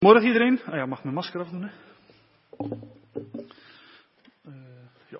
Morgen iedereen. Ja, mag mijn masker afdoen, hè? Ja.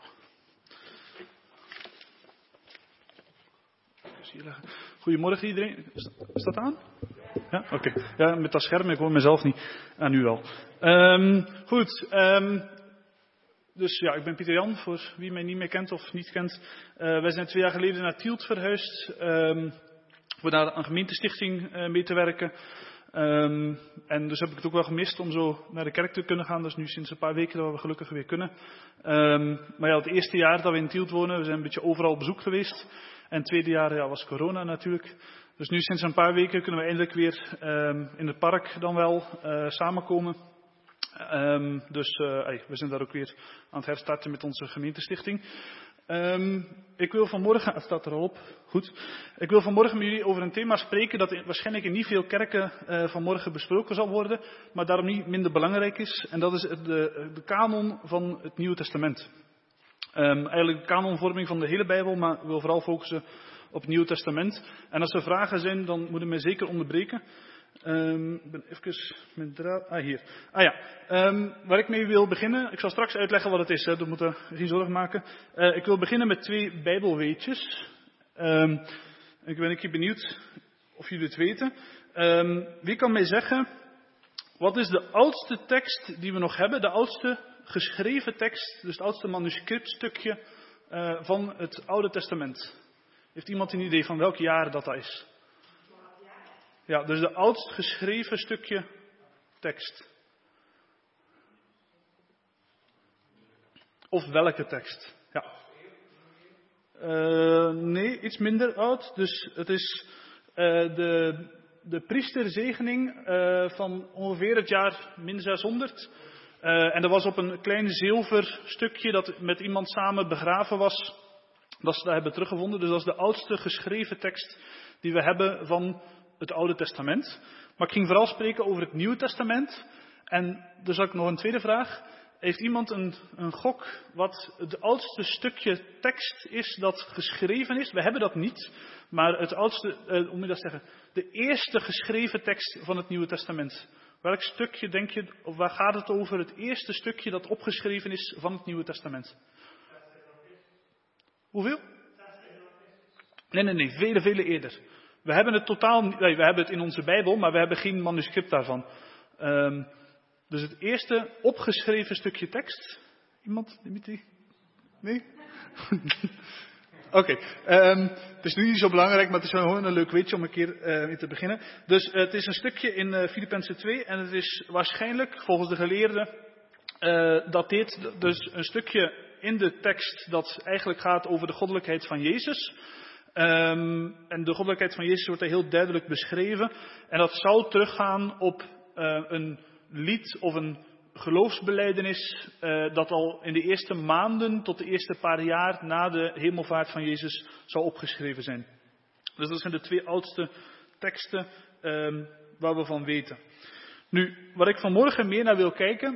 Goedemorgen iedereen. Is dat aan? Ja, oké. Ja, met dat scherm, ik hoor mezelf niet. En nu wel. Goed. Dus ja, ik ben Pieter Jan, voor wie mij niet meer kent of niet kent. Wij zijn 2 jaar geleden naar Tielt verhuisd. Voor daar een gemeentestichting mee te werken. En dus heb ik het ook wel gemist om zo naar de kerk te kunnen gaan. Dus nu sinds een paar weken dat we gelukkig weer kunnen. Maar ja, het eerste jaar dat we in Tielt wonen, we zijn een beetje overal op bezoek geweest. En het tweede jaar was corona natuurlijk. Dus nu sinds een paar weken kunnen we eindelijk weer in het park dan wel samenkomen. Dus we zijn daar ook weer aan het herstarten met onze gemeentestichting. Ik wil vanmorgen, het staat er al op, goed. Ik wil vanmorgen met jullie over een thema spreken dat waarschijnlijk in niet veel kerken vanmorgen besproken zal worden, maar daarom niet minder belangrijk is. En dat is de kanon van het Nieuwe Testament. Eigenlijk de kanonvorming van de hele Bijbel, maar ik wil vooral focussen op het Nieuwe Testament. En als er vragen zijn, dan moeten we mij zeker onderbreken. Ik ben even mijn draad. Hier. Waar ik mee wil beginnen. Ik zal straks uitleggen wat het is. We moeten geen zorgen maken. Ik wil beginnen met 2 Bijbelweetjes. Ik ben een keer benieuwd of jullie het weten. Wie kan mij zeggen, wat is de oudste tekst die we nog hebben? De oudste geschreven tekst, dus het oudste manuscriptstukje van het Oude Testament. Heeft iemand een idee van welk jaar dat is? Ja, dus de oudst geschreven stukje tekst. Of welke tekst? Ja. Nee, iets minder oud. Dus het is de priesterzegening van ongeveer het jaar min 600. En dat was op een klein zilver stukje dat met iemand samen begraven was. Dat ze dat hebben teruggevonden. Dus dat is de oudste geschreven tekst die we hebben van het Oude Testament. Maar ik ging vooral spreken over het Nieuwe Testament. En dus had ik nog een tweede vraag. Heeft iemand een gok wat het oudste stukje tekst is dat geschreven is? We hebben dat niet. Maar het oudste, hoe moet je dat zeggen? De eerste geschreven tekst van het Nieuwe Testament. Welk stukje denk je, of waar gaat het over? Het eerste stukje dat opgeschreven is van het Nieuwe Testament. Hoeveel? Nee. Vele eerder. We hebben het we hebben het in onze Bijbel, maar we hebben geen manuscript daarvan. Dus het eerste opgeschreven stukje tekst. Iemand? Nee? Oké. Het is nu niet zo belangrijk, maar het is gewoon een leuk weetje om een keer mee te beginnen. Dus het is een stukje in Filippenzen 2 en het is waarschijnlijk, volgens de geleerden, dat dit dus een stukje in de tekst dat eigenlijk gaat over de goddelijkheid van Jezus. En de goddelijkheid van Jezus wordt daar heel duidelijk beschreven. En dat zou teruggaan op een lied of een geloofsbelijdenis dat al in de eerste maanden tot de eerste paar jaar na de hemelvaart van Jezus zou opgeschreven zijn. Dus dat zijn de 2 oudste teksten waar we van weten. Nu, waar ik vanmorgen meer naar wil kijken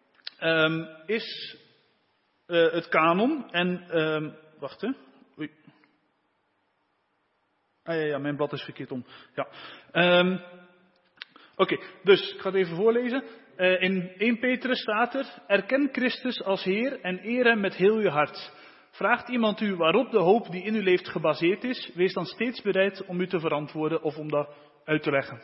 is het kanon. En, wacht hè. Oei. Ja, mijn blad is verkeerd om. Ja. Oké, dus ik ga het even voorlezen. In 1 Petrus staat er: erken Christus als Heer en eer hem met heel je hart. Vraagt iemand u waarop de hoop die in u leeft gebaseerd is, wees dan steeds bereid om u te verantwoorden of om dat uit te leggen.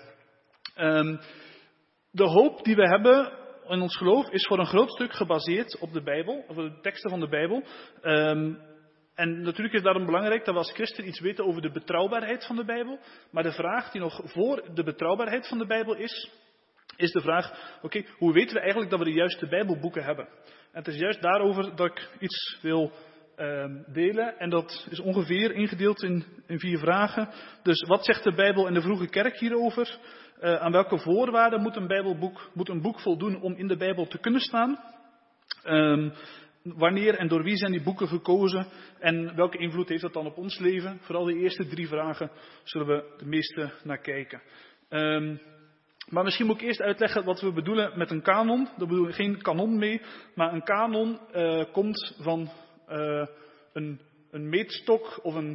De hoop die we hebben in ons geloof is voor een groot stuk gebaseerd op de Bijbel, of de teksten van de Bijbel. En natuurlijk is het daarom belangrijk dat we als christen iets weten over de betrouwbaarheid van de Bijbel. Maar de vraag die nog voor de betrouwbaarheid van de Bijbel is de vraag, oké, hoe weten we eigenlijk dat we de juiste Bijbelboeken hebben? En het is juist daarover dat ik iets wil delen. En dat is ongeveer ingedeeld in 4 vragen. Dus wat zegt de Bijbel en de vroege kerk hierover? Aan welke voorwaarden moet een boek voldoen om in de Bijbel te kunnen staan? Wanneer en door wie zijn die boeken gekozen? En welke invloed heeft dat dan op ons leven? Vooral de eerste 3 vragen zullen we de meeste naar kijken. Maar misschien moet ik eerst uitleggen wat we bedoelen met een kanon. Daar bedoelen we geen kanon mee. Maar een kanon komt van een meetstok of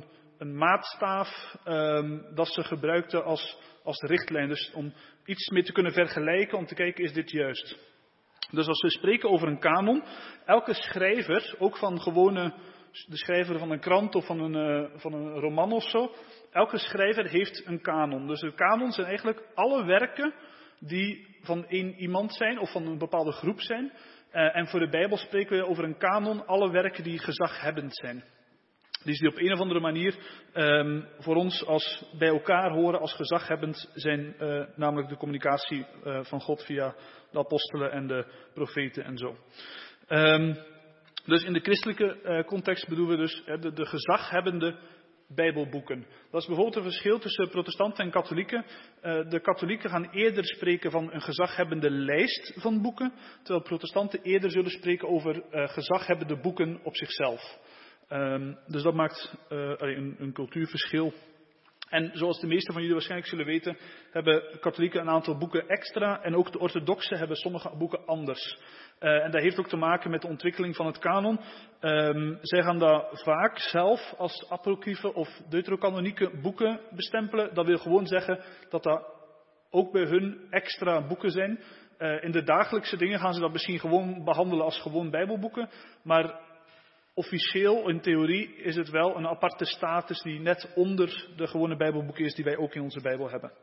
een maatstaaf dat ze gebruikten als richtlijn. Dus om iets mee te kunnen vergelijken, om te kijken, is dit juist? Dus als we spreken over een kanon, elke schrijver, ook van de schrijver van een krant of van een roman of zo, elke schrijver heeft een kanon. Dus de kanon zijn eigenlijk alle werken die van één iemand zijn of van een bepaalde groep zijn. En voor de Bijbel spreken we over een kanon, alle werken die gezaghebbend zijn. Die op een of andere manier voor ons als bij elkaar horen als gezaghebbend zijn, namelijk de communicatie van God via de apostelen en de profeten en zo. Dus in de christelijke context bedoelen we dus de gezaghebbende Bijbelboeken. Dat is bijvoorbeeld een verschil tussen protestanten en katholieken. De katholieken gaan eerder spreken van een gezaghebbende lijst van boeken, terwijl protestanten eerder zullen spreken over gezaghebbende boeken op zichzelf. Dus dat maakt een cultuurverschil. En zoals de meesten van jullie waarschijnlijk zullen weten, hebben katholieken een aantal boeken extra en ook de orthodoxen hebben sommige boeken anders. En dat heeft ook te maken met de ontwikkeling van het kanon. Zij gaan dat vaak zelf als apocryfe of deuterocanonieke boeken bestempelen. Dat wil gewoon zeggen dat dat ook bij hun extra boeken zijn. In de dagelijkse dingen gaan ze dat misschien gewoon behandelen als gewoon Bijbelboeken. Maar officieel, in theorie, is het wel een aparte status die net onder de gewone Bijbelboeken is die wij ook in onze Bijbel hebben.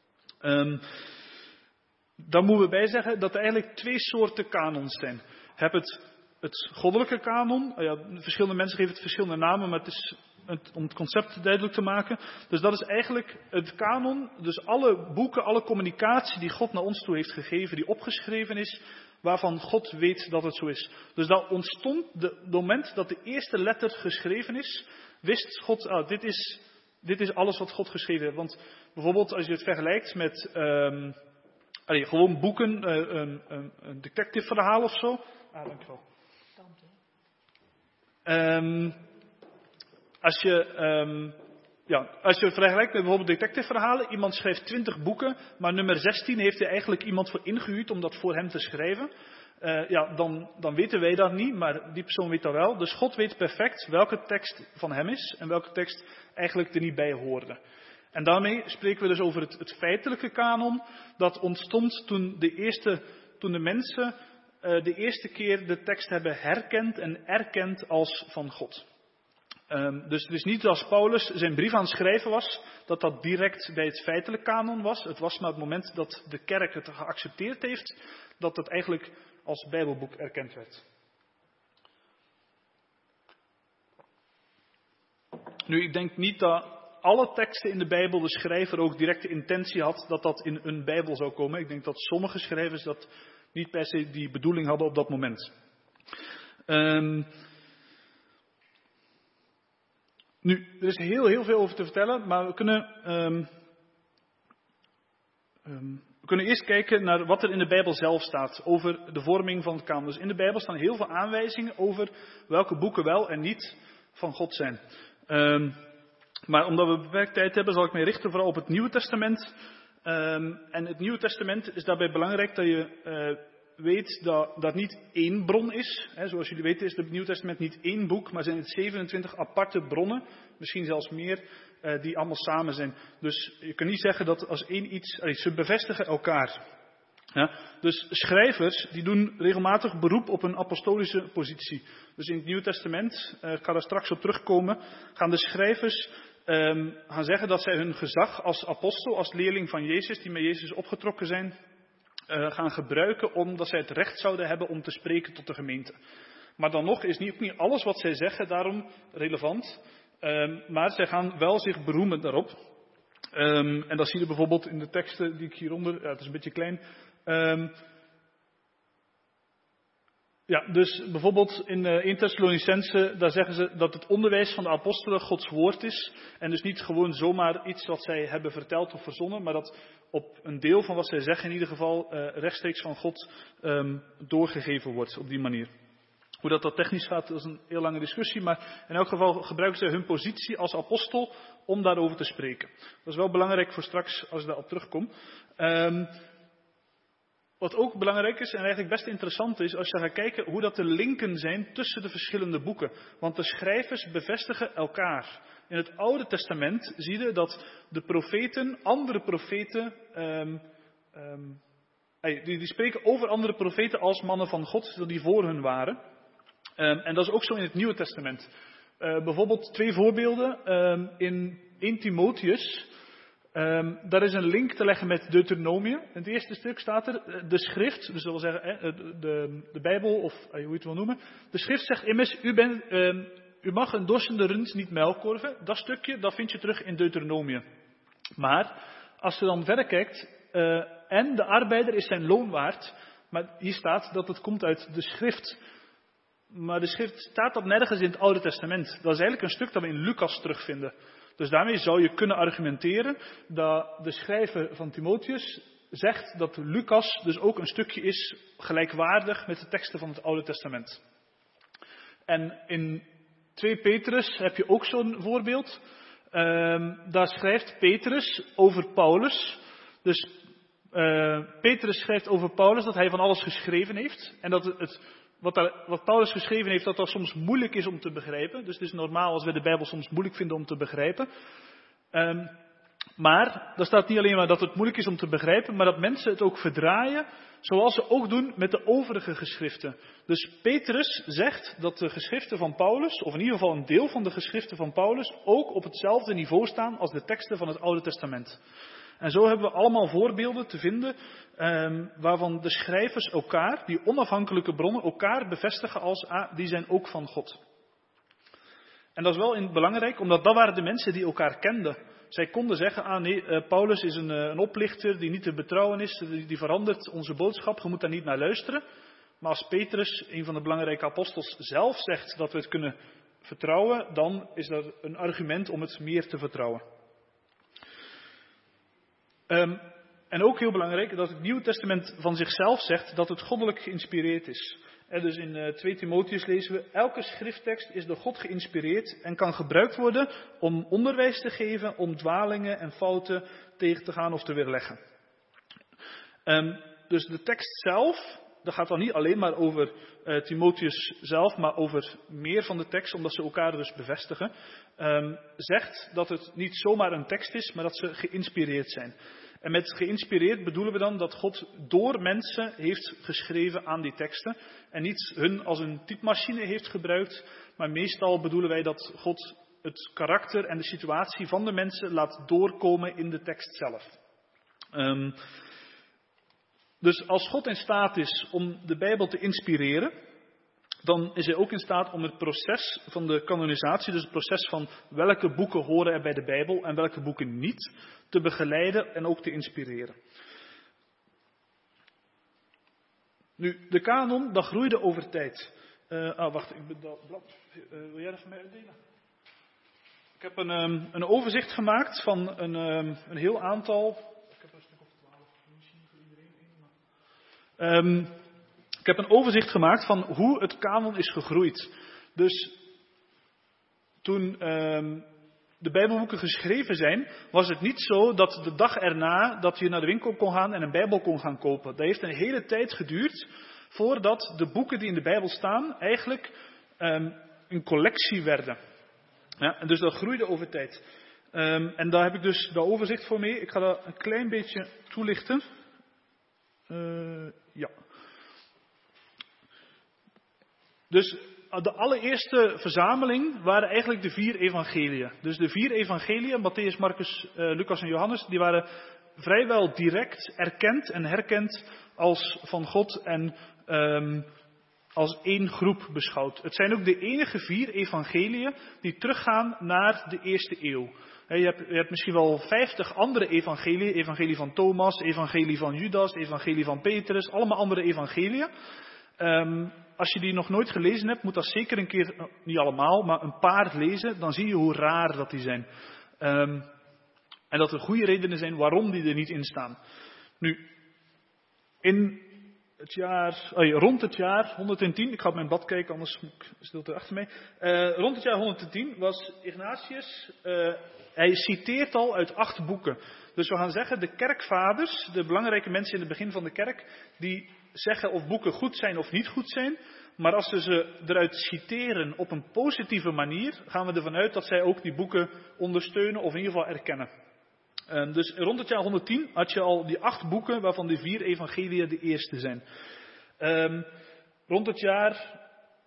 Dan moeten we bij zeggen dat er eigenlijk 2 soorten kanons zijn. Je hebt het goddelijke kanon. Verschillende mensen geven het verschillende namen, maar het is om het concept duidelijk te maken. Dus dat is eigenlijk het kanon. Dus alle boeken, alle communicatie die God naar ons toe heeft gegeven, die opgeschreven is, waarvan God weet dat het zo is. Dus dat ontstond, het moment dat de eerste letter geschreven is, wist God, dit is alles wat God geschreven heeft. Want bijvoorbeeld als je het vergelijkt met gewoon boeken, een detective verhaal of zo. Dankjewel. Als je het vergelijkt met bijvoorbeeld detective verhalen, iemand schrijft 20 boeken, maar nummer 16 heeft hij eigenlijk iemand voor ingehuurd om dat voor hem te schrijven. Dan weten wij dat niet, maar die persoon weet dat wel. Dus God weet perfect welke tekst van hem is en welke tekst eigenlijk er niet bij hoorde. En daarmee spreken we dus over het feitelijke kanon. Dat ontstond toen de mensen de eerste keer de tekst hebben herkend en erkend als van God. Dus het is niet als Paulus zijn brief aan het schrijven was, dat direct bij het feitelijk kanon was. Het was maar het moment dat de kerk het geaccepteerd heeft, dat het eigenlijk als Bijbelboek erkend werd. Nu, ik denk niet dat alle teksten in de Bijbel de schrijver ook direct de intentie had dat dat in een Bijbel zou komen. Ik denk dat sommige schrijvers dat niet per se die bedoeling hadden op dat moment. Nu, er is heel veel over te vertellen, maar we kunnen eerst kijken naar wat er in de Bijbel zelf staat over de vorming van het kanon. Dus in de Bijbel staan heel veel aanwijzingen over welke boeken wel en niet van God zijn. Maar omdat we beperkt tijd hebben, zal ik mij richten vooral op het Nieuwe Testament. En het Nieuwe Testament is daarbij belangrijk dat je weet dat niet één bron is. Zoals jullie weten is het Nieuwe Testament niet één boek, maar zijn het 27 aparte bronnen, misschien zelfs meer, die allemaal samen zijn. Dus je kunt niet zeggen dat als één iets, ze bevestigen elkaar. Ja, dus schrijvers die doen regelmatig beroep op een apostolische positie. Dus in het Nieuwe Testament, ik ga daar straks op terugkomen, gaan de schrijvers gaan zeggen dat zij hun gezag als apostel, als leerling van Jezus, die met Jezus opgetrokken zijn, gaan gebruiken omdat zij het recht zouden hebben om te spreken tot de gemeente. Maar dan nog is niet alles wat zij zeggen daarom relevant, maar zij gaan wel zich beroemen daarop. En dat zie je bijvoorbeeld in de teksten die ik hieronder, het is een beetje klein. Dus bijvoorbeeld in 1 Thessalonicense, daar zeggen ze dat het onderwijs van de apostelen Gods woord is. En dus niet gewoon zomaar iets wat zij hebben verteld of verzonnen, maar dat op een deel van wat zij zeggen in ieder geval rechtstreeks van God doorgegeven wordt op die manier. Hoe dat technisch gaat, dat is een heel lange discussie, maar in elk geval gebruiken zij hun positie als apostel om daarover te spreken. Dat is wel belangrijk voor straks als ik daarop terugkom. Wat ook belangrijk is en eigenlijk best interessant is als je gaat kijken hoe dat de linken zijn tussen de verschillende boeken. Want de schrijvers bevestigen elkaar. In het Oude Testament zie je dat de profeten, andere profeten, die spreken over andere profeten als mannen van God, dat die voor hun waren. En dat is ook zo in het Nieuwe Testament. Bijvoorbeeld 2 voorbeelden. In 1 Timotheus, daar is een link te leggen met Deuteronomium. In het eerste stuk staat er, de schrift, dus dat wil zeggen de Bijbel, of hoe je het wil noemen. De schrift zegt immers, u mag een dorstende rund niet muilkorven. Dat stukje, dat vind je terug in Deuteronomium. Maar, als je dan verder kijkt, en de arbeider is zijn loon waard. Maar hier staat dat het komt uit de schrift. Maar de schrift staat dat nergens in het Oude Testament. Dat is eigenlijk een stuk dat we in Lucas terugvinden. Dus daarmee zou je kunnen argumenteren dat de schrijver van Timotheus zegt dat Lucas dus ook een stukje is gelijkwaardig met de teksten van het Oude Testament. En in 2 Petrus heb je ook zo'n voorbeeld. Daar schrijft Petrus over Paulus. Dus Petrus schrijft over Paulus dat hij van alles geschreven heeft. En dat wat Paulus geschreven heeft, dat soms moeilijk is om te begrijpen. Dus het is normaal als we de Bijbel soms moeilijk vinden om te begrijpen. Maar daar staat niet alleen maar dat het moeilijk is om te begrijpen, maar dat mensen het ook verdraaien, zoals ze ook doen met de overige geschriften. Dus Petrus zegt dat de geschriften van Paulus, of in ieder geval een deel van de geschriften van Paulus, ook op hetzelfde niveau staan als de teksten van het Oude Testament. En zo hebben we allemaal voorbeelden te vinden waarvan de schrijvers elkaar, die onafhankelijke bronnen, elkaar bevestigen als die zijn ook van God. En dat is wel belangrijk, omdat dat waren de mensen die elkaar kenden. Zij konden zeggen, Paulus is een oplichter die niet te betrouwen is, die verandert onze boodschap, je moet daar niet naar luisteren. Maar als Petrus, een van de belangrijke apostels, zelf zegt dat we het kunnen vertrouwen, dan is dat een argument om het meer te vertrouwen. En ook heel belangrijk dat het Nieuwe Testament van zichzelf zegt dat het goddelijk geïnspireerd is. Dus in 2 Timotheus lezen we, elke schrifttekst is door God geïnspireerd en kan gebruikt worden om onderwijs te geven, om dwalingen en fouten tegen te gaan of te weerleggen. Dus de tekst zelf, dat gaat dan niet alleen maar over Timotheus zelf, maar over meer van de tekst, omdat ze elkaar dus bevestigen, zegt dat het niet zomaar een tekst is, maar dat ze geïnspireerd zijn. En met geïnspireerd bedoelen we dan dat God door mensen heeft geschreven aan die teksten en niet hun als een typemachine heeft gebruikt, maar meestal bedoelen wij dat God het karakter en de situatie van de mensen laat doorkomen in de tekst zelf. Dus als God in staat is om de Bijbel te inspireren, dan is hij ook in staat om het proces van de kanonisatie, dus het proces van welke boeken horen er bij de Bijbel en welke boeken niet, te begeleiden en ook te inspireren. Nu, de kanon, dat groeide over tijd. Wacht, ik ben dat blad. Wil jij dat van mij uitdelen? Ik heb een overzicht gemaakt van een heel aantal. Ik heb een stuk of 12, misschien voor iedereen. Ik heb een overzicht gemaakt van hoe het kanon is gegroeid. Dus toen de Bijbelboeken geschreven zijn, was het niet zo dat de dag erna dat je naar de winkel kon gaan en een Bijbel kon gaan kopen. Dat heeft een hele tijd geduurd voordat de boeken die in de Bijbel staan eigenlijk een collectie werden. Ja, en dus dat groeide over tijd. En daar heb ik dus dat overzicht voor mee. Ik ga dat een klein beetje toelichten. Ja. Dus de allereerste verzameling waren eigenlijk de 4 evangeliën. Dus de 4 evangeliën, Mattheüs, Marcus, Lucas en Johannes, die waren vrijwel direct erkend en herkend als van God en als één groep beschouwd. Het zijn ook de enige 4 evangeliën die teruggaan naar de eerste eeuw. Je hebt misschien wel 50 andere evangeliën. Evangelie van Thomas, evangelie van Judas, evangelie van Petrus. Allemaal andere evangeliën. Als je die nog nooit gelezen hebt, moet dat zeker een keer, niet allemaal, maar een paar lezen. Dan zie je hoe raar dat die zijn. En dat er goede redenen zijn waarom die er niet in staan. Nu, in het jaar, rond het jaar 110, ik ga op mijn blad kijken, anders stilte achter mij. Rond het jaar 110 was Ignatius, hij citeert al uit 8 boeken. Dus we gaan zeggen, de kerkvaders, de belangrijke mensen in het begin van de kerk, die zeggen of boeken goed zijn of niet goed zijn. Maar als ze eruit citeren op een positieve manier, gaan we ervan uit dat zij ook die boeken ondersteunen of in ieder geval erkennen. Dus rond het jaar 110 had je al die 8 boeken, waarvan de 4 evangeliën de eerste zijn. Rond het jaar...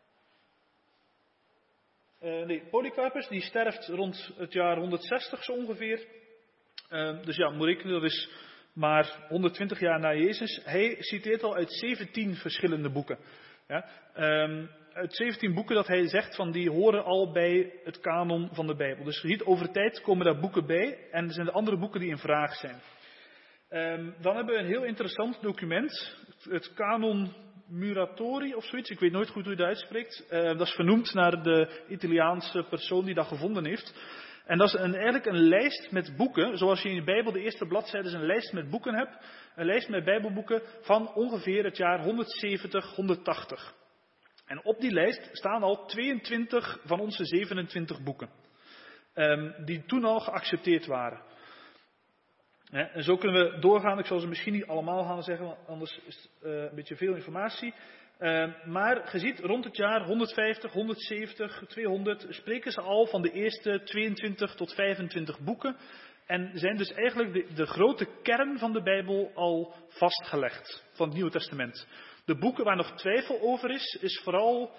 Polycarpus, die sterft rond het jaar 160 zo ongeveer. Dus ja, moet rekenen, dat is maar 120 jaar na Jezus. Hij citeert al uit 17 verschillende boeken. Ja, uit 17 boeken dat hij zegt van die horen al bij het kanon van de Bijbel. Dus je ziet, over tijd komen daar boeken bij en er zijn de andere boeken die in vraag zijn. Dan hebben we een heel interessant document, het Canon Muratori of zoiets. Ik weet nooit goed hoe je dat uitspreekt. Dat is vernoemd naar de Italiaanse persoon die dat gevonden heeft. En dat is eigenlijk een lijst met boeken, zoals je in je Bijbel de eerste bladzijde een lijst met boeken hebt. Een lijst met Bijbelboeken van ongeveer het jaar 170, 180. En op die lijst staan al 22 van onze 27 boeken. Die toen al geaccepteerd waren. En zo kunnen we doorgaan. Ik zal ze misschien niet allemaal gaan zeggen, want anders is het een beetje veel informatie. Maar je ziet, rond het jaar 150, 170, 200 spreken ze al van de eerste 22 tot 25 boeken. En zijn dus eigenlijk de grote kern van de Bijbel al vastgelegd, van het Nieuwe Testament. De boeken waar nog twijfel over is vooral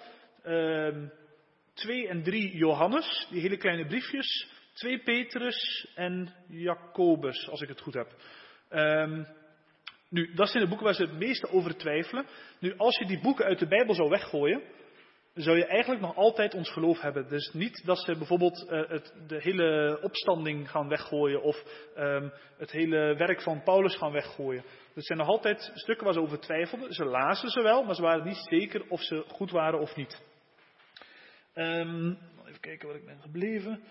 2 en 3 Johannes, die hele kleine briefjes, 2 Petrus en Jacobus, als ik het goed heb. Nu, dat zijn de boeken waar ze het meeste over twijfelen. Nu, als je die boeken uit de Bijbel zou weggooien, zou je eigenlijk nog altijd ons geloof hebben. Dus niet dat ze bijvoorbeeld de hele opstanding gaan weggooien of het hele werk van Paulus gaan weggooien. Dat zijn nog altijd stukken waar ze over twijfelden. Ze lazen ze wel, maar ze waren niet zeker of ze goed waren of niet. Even kijken waar ik ben gebleven.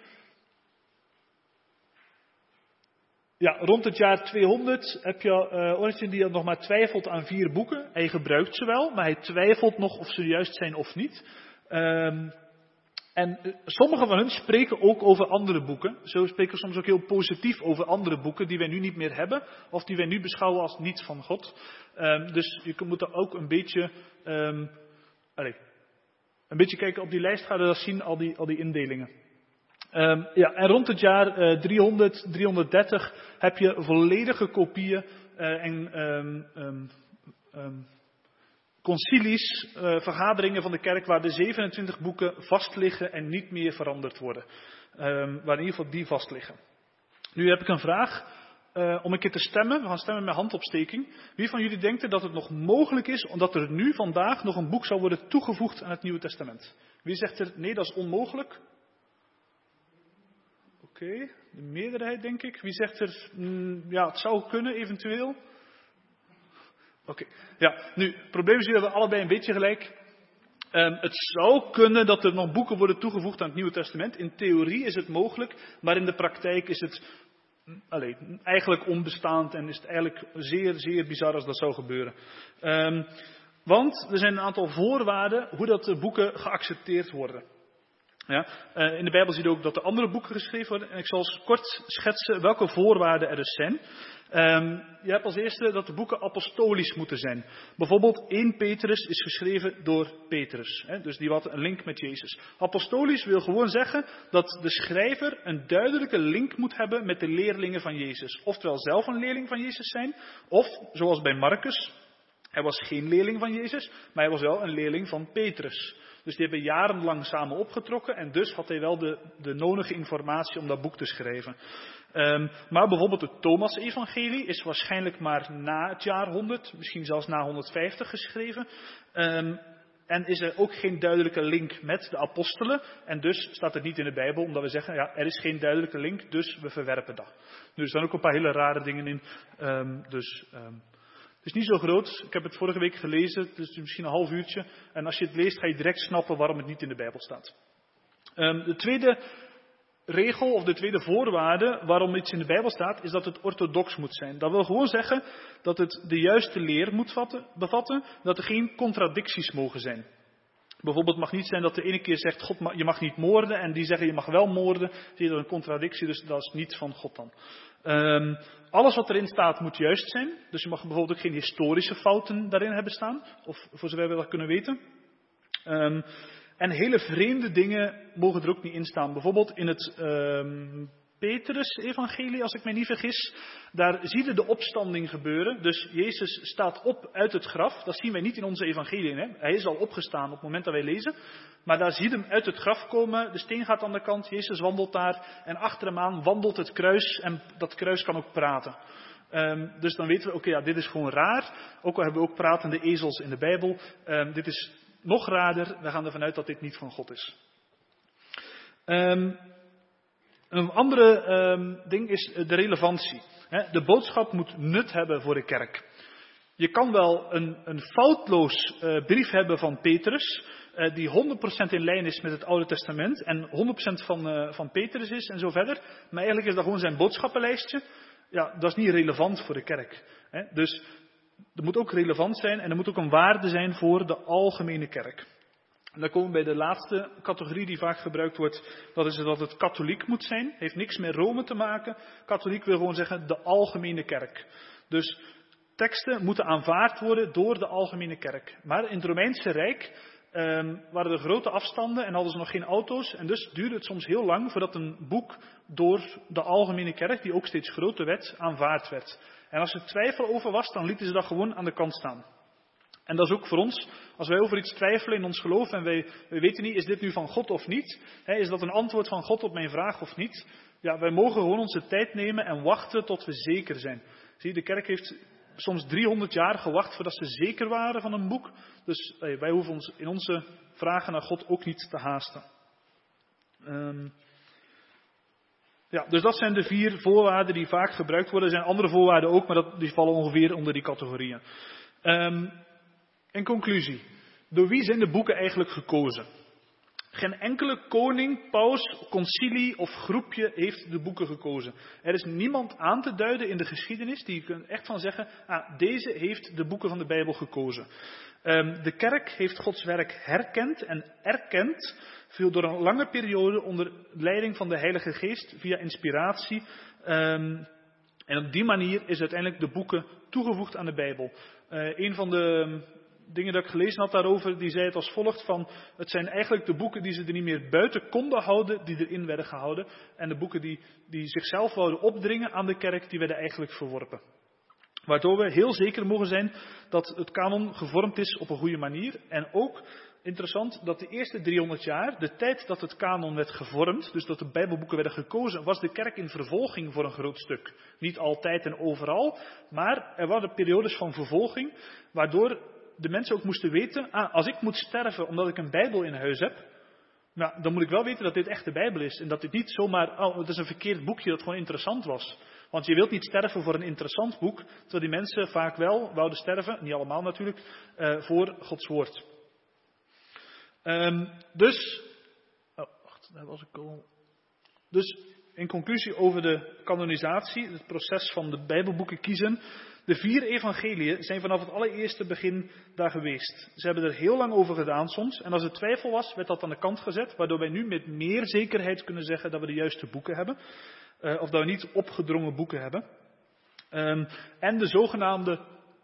Ja, rond het jaar 200 heb je Origen die nog maar twijfelt aan 4 boeken. Hij gebruikt ze wel, maar hij twijfelt nog of ze juist zijn of niet. En sommige van hen spreken ook over andere boeken. Ze spreken soms ook heel positief over andere boeken die wij nu niet meer hebben. Of die wij nu beschouwen als niet van God. Dus je moet er ook een beetje kijken op die lijst, ga je dat zien, al die indelingen. En rond het jaar 300, 330 heb je volledige kopieën en concilies, vergaderingen van de kerk waar de 27 boeken vastliggen en niet meer veranderd worden. Waar in ieder geval die vastliggen. Nu heb ik een vraag om een keer te stemmen. We gaan stemmen met handopsteking. Wie van jullie denkt er dat het nog mogelijk is omdat er nu vandaag nog een boek zou worden toegevoegd aan het Nieuwe Testament? Wie zegt er nee, dat is onmogelijk? Oké, de meerderheid denk ik. Wie zegt er, ja, het zou kunnen eventueel? Oké, ja, nu, het probleem is, jullie hebben allebei een beetje gelijk. Het zou kunnen dat er nog boeken worden toegevoegd aan het Nieuwe Testament. In theorie is het mogelijk, maar in de praktijk is het eigenlijk onbestaand en is het eigenlijk zeer, zeer bizar als dat zou gebeuren. Want er zijn een aantal voorwaarden hoe dat de boeken geaccepteerd worden. Ja, in de Bijbel zie je ook dat er andere boeken geschreven worden. En ik zal eens kort schetsen welke voorwaarden er dus zijn. Je hebt als eerste dat de boeken apostolisch moeten zijn. Bijvoorbeeld 1 Petrus is geschreven door Petrus. Dus die had een link met Jezus. Apostolisch wil gewoon zeggen dat de schrijver een duidelijke link moet hebben met de leerlingen van Jezus. Oftewel zelf een leerling van Jezus zijn. Of, zoals bij Marcus, hij was geen leerling van Jezus, maar hij was wel een leerling van Petrus. Dus die hebben jarenlang samen opgetrokken en dus had hij wel de nodige informatie om dat boek te schrijven. Maar bijvoorbeeld het Thomas-evangelie is waarschijnlijk maar na het jaar 100, misschien zelfs na 150 geschreven. En is er ook geen duidelijke link met de apostelen. En dus staat het niet in de Bijbel, omdat we zeggen, ja, er is geen duidelijke link, dus we verwerpen dat. Dus er staan ook een paar hele rare dingen in. Het is niet zo groot. Ik heb het vorige week gelezen. Het is misschien een half uurtje. En als je het leest, ga je direct snappen waarom het niet in de Bijbel staat. De tweede regel of de tweede voorwaarde waarom iets in de Bijbel staat, is dat het orthodox moet zijn. Dat wil gewoon zeggen dat het de juiste leer moet bevatten. Dat er geen contradicties mogen zijn. Bijvoorbeeld het mag niet zijn dat de ene keer zegt, God, je mag niet moorden, en die zeggen, je mag wel moorden. Zie je, dat een contradictie, dus dat is niet van God dan. Alles wat erin staat moet juist zijn. Dus je mag bijvoorbeeld ook geen historische fouten daarin hebben staan. Of voor zover we dat kunnen weten. En hele vreemde dingen mogen er ook niet in staan. Bijvoorbeeld in het Petrus-evangelie, als ik mij niet vergis. Daar zie je de opstanding gebeuren. Dus Jezus staat op uit het graf. Dat zien wij niet in onze evangelie. Hè? Hij is al opgestaan op het moment dat wij lezen. Maar daar zie je hem uit het graf komen. De steen gaat aan de kant. Jezus wandelt daar. En achter hem aan wandelt het kruis. En dat kruis kan ook praten. Dus dan weten we, oké, dit is gewoon raar. Ook al hebben we ook pratende ezels in de Bijbel. Dit is nog raarder. We gaan ervan uit dat dit niet van God is. Een andere ding is de relevantie. De boodschap moet nut hebben voor de kerk. Je kan wel een foutloos brief hebben van Petrus, die 100% in lijn is met het Oude Testament en 100% van Petrus is en zo verder. Maar eigenlijk is dat gewoon zijn boodschappenlijstje. Ja, dat is niet relevant voor de kerk. Dus er moet ook relevant zijn en er moet ook een waarde zijn voor de algemene kerk. En dan komen we bij de laatste categorie die vaak gebruikt wordt. Dat is dat het katholiek moet zijn. Heeft niks met Rome te maken. Katholiek wil gewoon zeggen de algemene kerk. Dus teksten moeten aanvaard worden door de algemene kerk. Maar in het Romeinse Rijk waren er grote afstanden en hadden ze nog geen auto's. En dus duurde het soms heel lang voordat een boek door de algemene kerk, die ook steeds groter werd, aanvaard werd. En als er twijfel over was, dan lieten ze dat gewoon aan de kant staan. En dat is ook voor ons, als wij over iets twijfelen in ons geloof en wij weten niet, is dit nu van God of niet? Is dat een antwoord van God op mijn vraag of niet? Ja, wij mogen gewoon onze tijd nemen en wachten tot we zeker zijn. Zie, de kerk heeft soms 300 jaar gewacht voordat ze zeker waren van een boek. Dus wij hoeven ons in onze vragen naar God ook niet te haasten. Dus dat zijn de 4 voorwaarden die vaak gebruikt worden. Er zijn andere voorwaarden ook, maar die vallen ongeveer onder die categorieën. In conclusie, door wie zijn de boeken eigenlijk gekozen? Geen enkele koning, paus, concilie of groepje heeft de boeken gekozen. Er is niemand aan te duiden in de geschiedenis die je kunt echt van zeggen, deze heeft de boeken van de Bijbel gekozen. De kerk heeft Gods werk herkend en erkend, veel door een lange periode onder leiding van de Heilige Geest via inspiratie. En op die manier is uiteindelijk de boeken toegevoegd aan de Bijbel. Een van de dingen dat ik gelezen had daarover, die zei het als volgt van, het zijn eigenlijk de boeken die ze er niet meer buiten konden houden, die erin werden gehouden. En de boeken die zichzelf wouden opdringen aan de kerk, die werden eigenlijk verworpen. Waardoor we heel zeker mogen zijn dat het kanon gevormd is op een goede manier. En ook interessant dat de eerste 300 jaar, de tijd dat het kanon werd gevormd, dus dat de Bijbelboeken werden gekozen, was de kerk in vervolging voor een groot stuk. Niet altijd en overal, maar er waren periodes van vervolging, waardoor de mensen ook moesten weten, als ik moet sterven omdat ik een Bijbel in huis heb, dan moet ik wel weten dat dit echt de Bijbel is. En dat dit niet zomaar, het is een verkeerd boekje dat gewoon interessant was. Want je wilt niet sterven voor een interessant boek, terwijl die mensen vaak wel wouden sterven, niet allemaal natuurlijk, voor Gods woord. Dus in conclusie over de kanonisatie, het proces van de Bijbelboeken kiezen. De 4 evangeliën zijn vanaf het allereerste begin daar geweest. Ze hebben er heel lang over gedaan soms. En als er twijfel was, werd dat aan de kant gezet. Waardoor wij nu met meer zekerheid kunnen zeggen dat we de juiste boeken hebben. Of dat we niet opgedrongen boeken hebben. En de zogenaamde...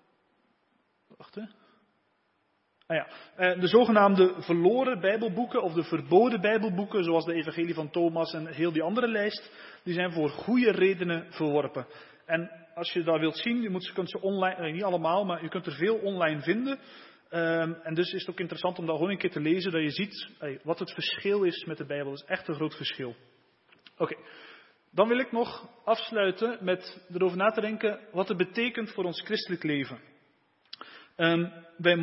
de zogenaamde verloren Bijbelboeken of de verboden Bijbelboeken, zoals de Evangelie van Thomas en heel die andere lijst, die zijn voor goede redenen verworpen. En als je dat wilt zien, je kunt ze online, niet allemaal, maar je kunt er veel online vinden. En dus is het ook interessant om dat gewoon een keer te lezen, dat je ziet wat het verschil is met de Bijbel. Dat is echt een groot verschil. Oké. Dan wil ik nog afsluiten met erover na te denken wat het betekent voor ons christelijk leven. Wij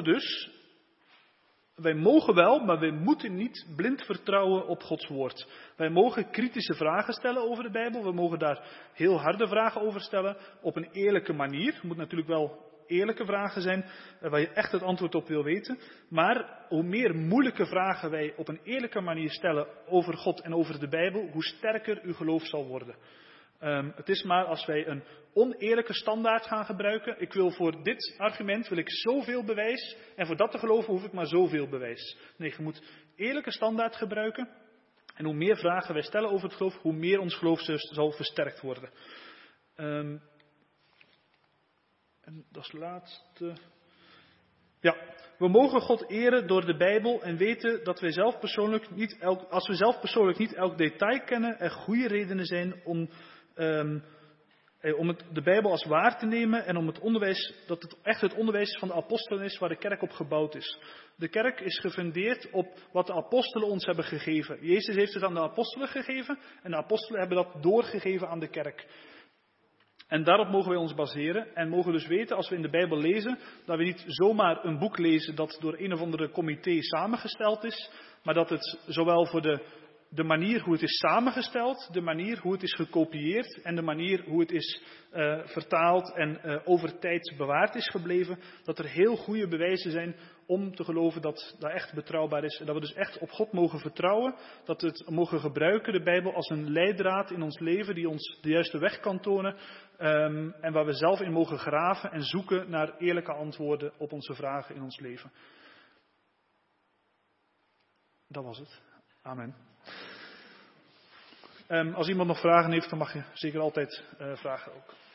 mogen wel, maar wij moeten niet blind vertrouwen op Gods woord. Wij mogen kritische vragen stellen over de Bijbel. We mogen daar heel harde vragen over stellen, op een eerlijke manier. Het moet natuurlijk wel eerlijke vragen zijn, waar je echt het antwoord op wil weten. Maar hoe meer moeilijke vragen wij op een eerlijke manier stellen over God en over de Bijbel, hoe sterker uw geloof zal worden. Het is maar als wij een oneerlijke standaard gaan gebruiken. Ik wil voor dit argument zoveel bewijs. En voor dat te geloven hoef ik maar zoveel bewijs. Nee, je moet eerlijke standaard gebruiken. En hoe meer vragen wij stellen over het geloof, hoe meer ons geloof zal versterkt worden. En dat is het laatste. Ja, we mogen God eren door de Bijbel en weten dat wij zelf persoonlijk als we zelf persoonlijk niet elk detail kennen, er goede redenen zijn om de Bijbel als waar te nemen en om het onderwijs, dat het echt het onderwijs van de apostelen is waar de kerk op gebouwd is. De kerk is gefundeerd op wat de apostelen ons hebben gegeven. Jezus heeft het aan de apostelen gegeven en de apostelen hebben dat doorgegeven aan de kerk. En daarop mogen wij ons baseren en mogen dus weten, als we in de Bijbel lezen, dat we niet zomaar een boek lezen dat door een of andere comité samengesteld is, maar dat het zowel voor de manier hoe het is samengesteld, de manier hoe het is gekopieerd en de manier hoe het is vertaald en over tijd bewaard is gebleven, dat er heel goede bewijzen zijn om te geloven dat dat echt betrouwbaar is. En dat we dus echt op God mogen vertrouwen, dat we het mogen gebruiken, de Bijbel, als een leidraad in ons leven die ons de juiste weg kan tonen en waar we zelf in mogen graven en zoeken naar eerlijke antwoorden op onze vragen in ons leven. Dat was het. Amen. Als iemand nog vragen heeft, dan mag je zeker altijd vragen ook.